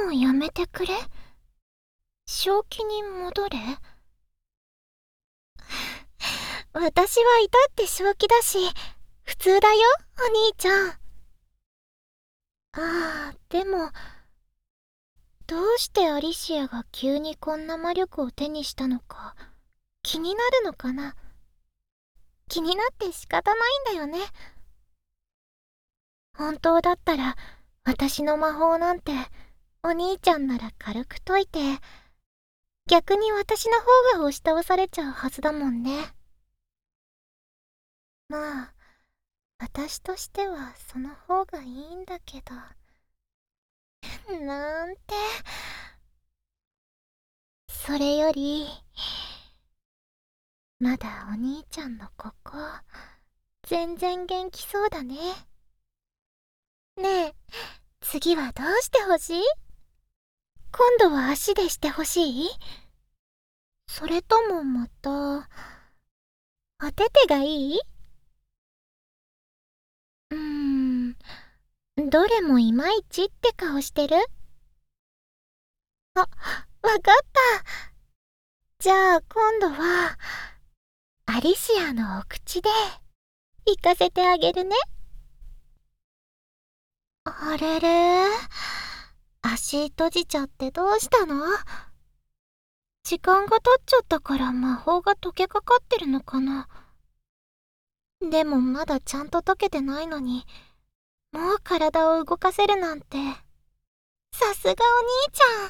もうやめてくれ。正気に戻れ。私は至って正気だし、普通だよ、お兄ちゃん。ああ、でも、どうしてアリシアが急にこんな魔力を手にしたのか、気になるのかな。気になって仕方ないんだよね。本当だったら、私の魔法なんて、お兄ちゃんなら軽く解いて、逆に私の方が押し倒されちゃうはずだもんね。まあ、私としてはその方がいいんだけど。なんて。それより、まだお兄ちゃんのここ、全然元気そうだね。ねえ、次はどうしてほしい？今度は足でしてほしい？それともまた、お手手がいい？どれもいまいちって顔してる？あ、わかった。じゃあ今度は、アリシアのお口で、行かせてあげるね。あれれ、足閉じちゃってどうしたの？時間が経っちゃったから魔法が解けかかってるのかな。でもまだちゃんと解けてないのに、もう体を動かせるなんて。さすがお兄ちゃん。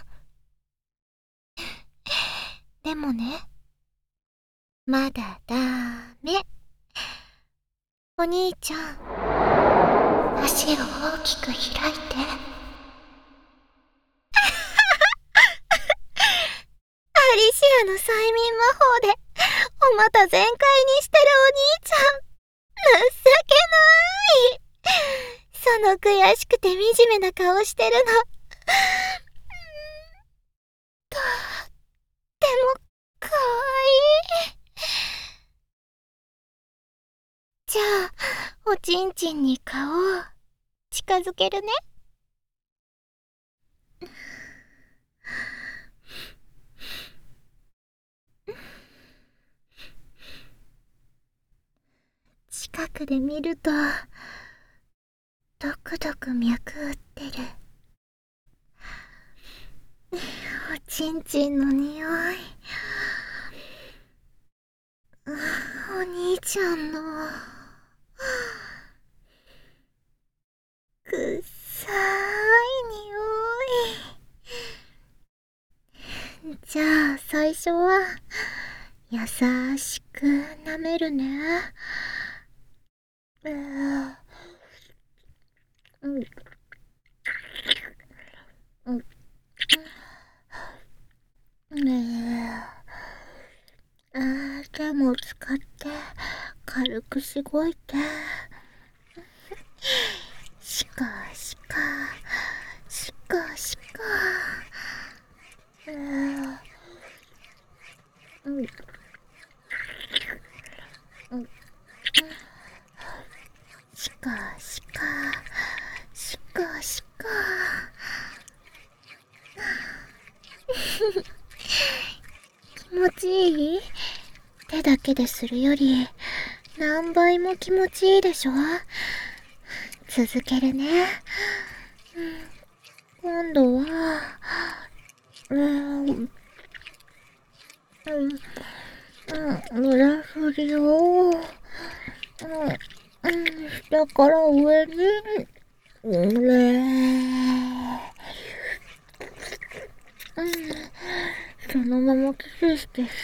でもね、まだダメ。お兄ちゃん、足を大きく開いて。アリシアの催眠魔法で、お股全開にしてるお兄ちゃん。情けない。その悔しくて惨めな顔してるの。とってもかわいい。じゃあ、おちんちんに顔を近づけるね。近くで見ると、ドクドク脈打ってる。おちんちんの匂い。お兄ちゃんのくっさい匂い。じゃあ最初は優しく舐めるね。うんうん手も使って軽くしごいて、しかしかしかしか、しかしかしかしか。気持ちいい？手だけでするより何倍も気持ちいいでしょ。続けるね。今度は、裏振りを、下から上に、そのままキスして吸って、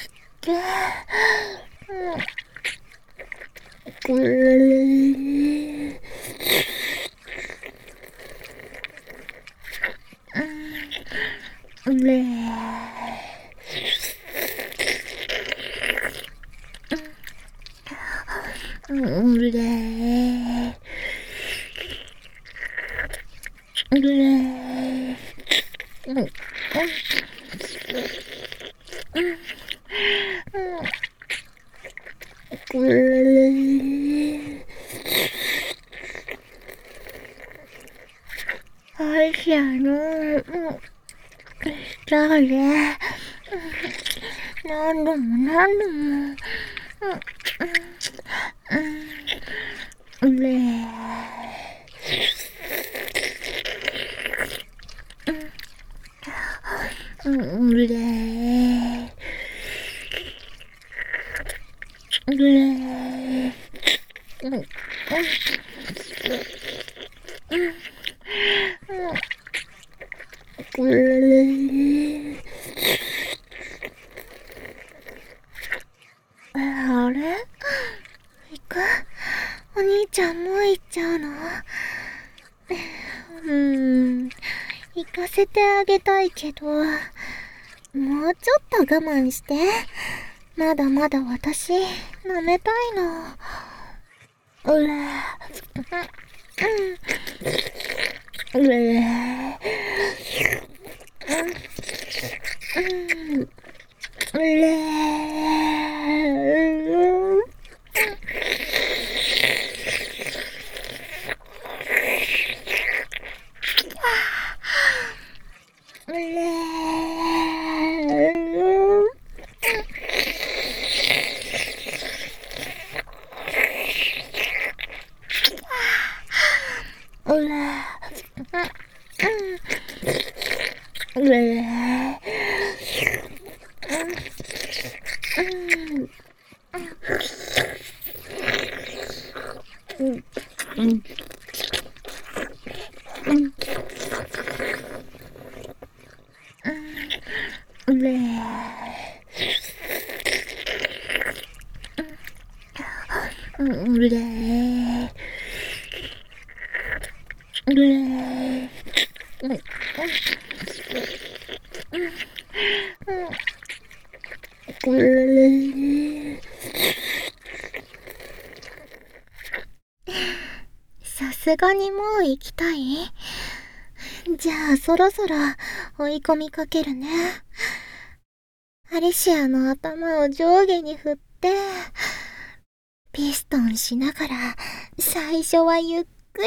アイシャの、 誰？何度も何度も。あれ？行く？お兄ちゃんもう行っちゃうの？行かせてあげたいけど、もうちょっと我慢して。まだまだ私、舐めたいの。さすがにもう行きたい？じゃあそろそろ追い込みかけるね。アリシアの頭を上下に振って、ピストンしながら最初はゆっくり。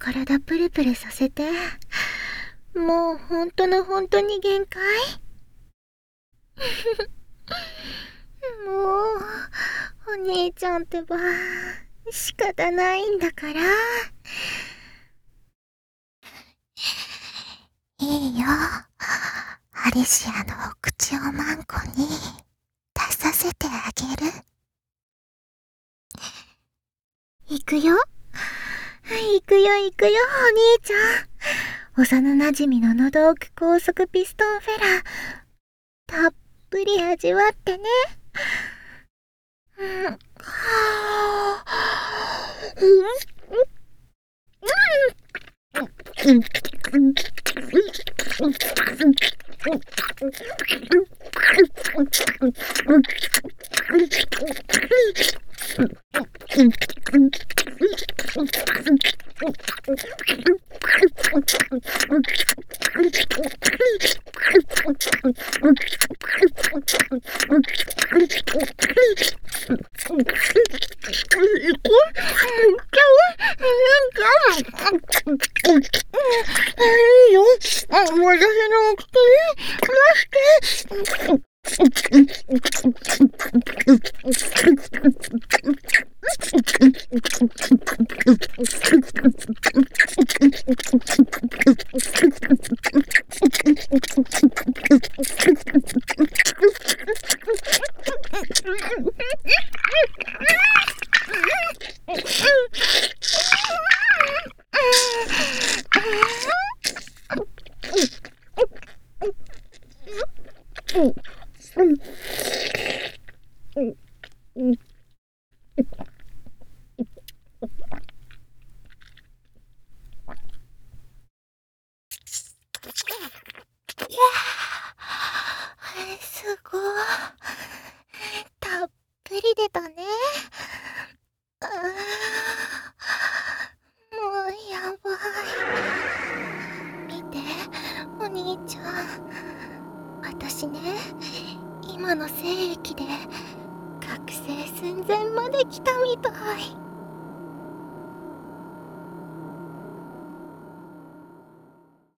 体プルプルさせて。もう本当に限界。もう、お兄ちゃんってば、仕方ないんだから。いいよ。アリシアのお口をマンコに出させてあげる。行くよ。行くよ、お兄ちゃん。幼馴染の喉奥高速ピストンフェラー、たっぷり味わってね。いいよ。私のお口に出して。すごい。たっぷり出たね。もうやばい。見て、お兄ちゃん。私ね、今の精液で覚醒寸前まで来たみたい。